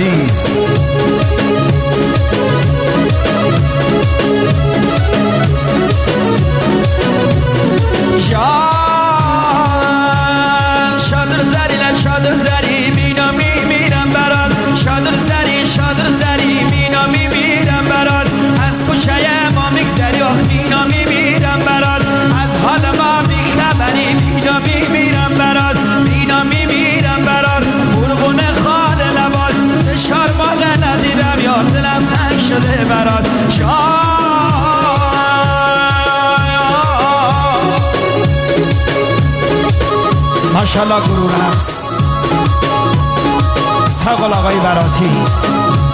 عزیز. شادر زری لن شادر زری مینا میمیرم برات، شادر زری مینا میمیرم برات، از کوچه ما میگذری آخ مینا میمیرم برات، از حال ما بیخبری مینا میمیرم برات، مینا میمیرم برات، قربون خال لبات، سه چهار ماه ندیدم یا دلم تنگ شده برات. ماشاءالله گرور است. ساقل آقای براتی.